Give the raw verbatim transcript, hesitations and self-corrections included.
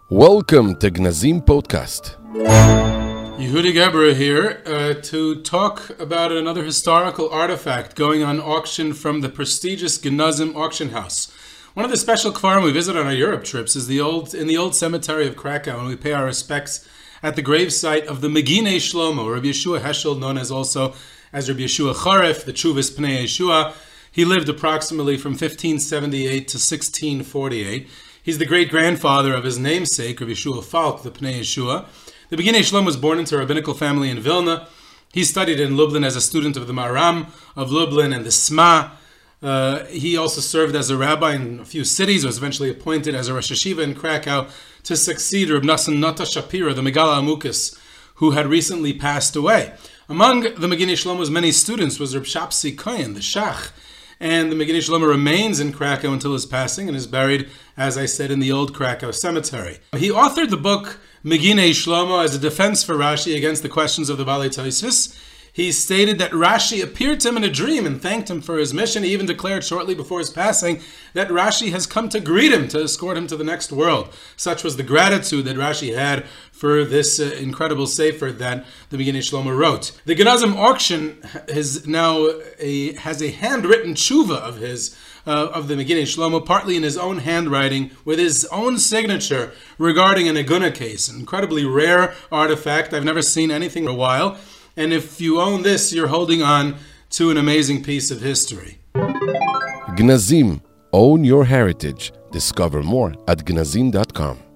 Welcome to Gnazim Podcast. Yehudi Geber here uh, to talk about another historical artifact going on auction from the prestigious Gnazim auction house. One of the special kfarim we visit on our Europe trips is the old in the old cemetery of Krakow, and we pay our respects at the gravesite of the Meginei Shlomo, Rabbi Yeshua Heschel, known as also as Rabbi Yeshua Charef, the Chuvas Pnei Yeshua. He lived approximately from fifteen seventy-eight to sixteen forty-eight. He's the great-grandfather of his namesake, Rabbi Yeshua Falk, the Pnei Yeshua. The Meginei Shlomo was born into a rabbinical family in Vilna. He studied in Lublin as a student of the Maram of Lublin and the Sma. Uh, he also served as a rabbi in a few cities, was eventually appointed as a Rosh Hashiva in Krakow to succeed Reb Nassan Nata Shapira, the Megala Amukas, who had recently passed away. Among the Meginei Shlomo's many students was Reb Shapsi Kohen, the Shach, and the Meginei Shlomo remains in Krakow until his passing and is buried, as I said, in the old Krakow cemetery. He authored the book Meginei Shlomo as a defense for Rashi against the questions of the Balei Tosfos. He stated that Rashi appeared to him in a dream and thanked him for his mission. He even declared shortly before his passing that Rashi has come to greet him, to escort him to the next world. Such was the gratitude that Rashi had for this uh, incredible sefer that the Meginei Shlomo wrote. The Gnazim auction is now a, has a handwritten tshuva of his, uh, of the Meginei Shlomo, partly in his own handwriting, with his own signature regarding an Aguna case, an incredibly rare artifact. I've never seen anything for a while. And if you own this, you're holding on to an amazing piece of history. Gnazim, own your heritage. Discover more at gnazim dot com.